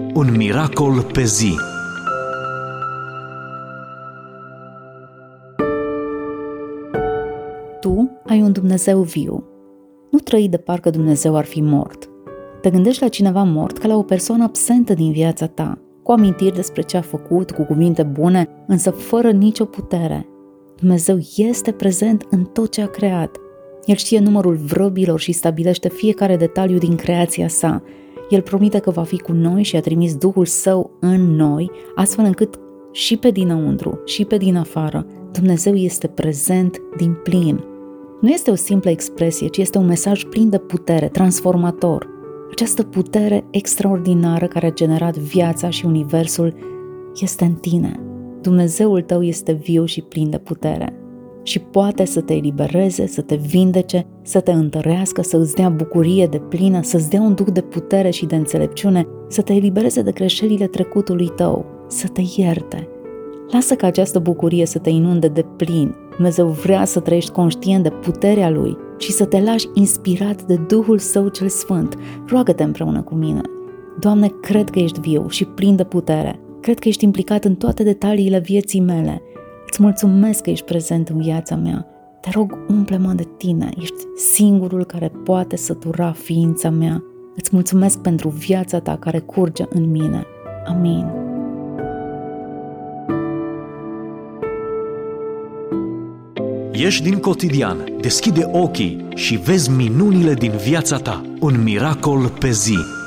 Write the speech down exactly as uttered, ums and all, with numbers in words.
Un miracol pe zi. Tu ai un Dumnezeu viu. Nu trăi de parcă Dumnezeu ar fi mort. Te gândești la cineva mort ca la o persoană absentă din viața ta, cu amintiri despre ce a făcut, cu cuvinte bune, însă fără nicio putere. Dumnezeu este prezent în tot ce a creat. El știe numărul vrăbilor și stabilește fiecare detaliu din creația sa. El promite că va fi cu noi și a trimis Duhul Său în noi, astfel încât și pe dinăuntru, și pe din afară, Dumnezeu este prezent din plin. Nu este o simplă expresie, ci este un mesaj plin de putere, transformator. Această putere extraordinară care a generat viața și universul este în tine. Dumnezeul tău este viu și plin de putere și poate să te elibereze, să te vindece, să te întărească, să îți dea bucurie de plină, să-ți dea un duc de putere și de înțelepciune, să te elibereze de greșelile trecutului tău, să te ierte. Lasă ca această bucurie să te inunde de plin. Dumnezeu vrea să trăiești conștient de puterea Lui și să te lași inspirat de Duhul Său cel Sfânt. Roagă-te împreună cu mine. Doamne, cred că ești viu și plin de putere. Cred că ești implicat în toate detaliile vieții mele. Îți mulțumesc că ești prezent în viața mea. Te rog, umple-mă de Tine. Ești singurul care poate sătura ființa mea. Îți mulțumesc pentru viața Ta care curge în mine. Amin. Ieși din cotidian, deschide ochii și vezi minunile din viața ta. Un miracol pe zi.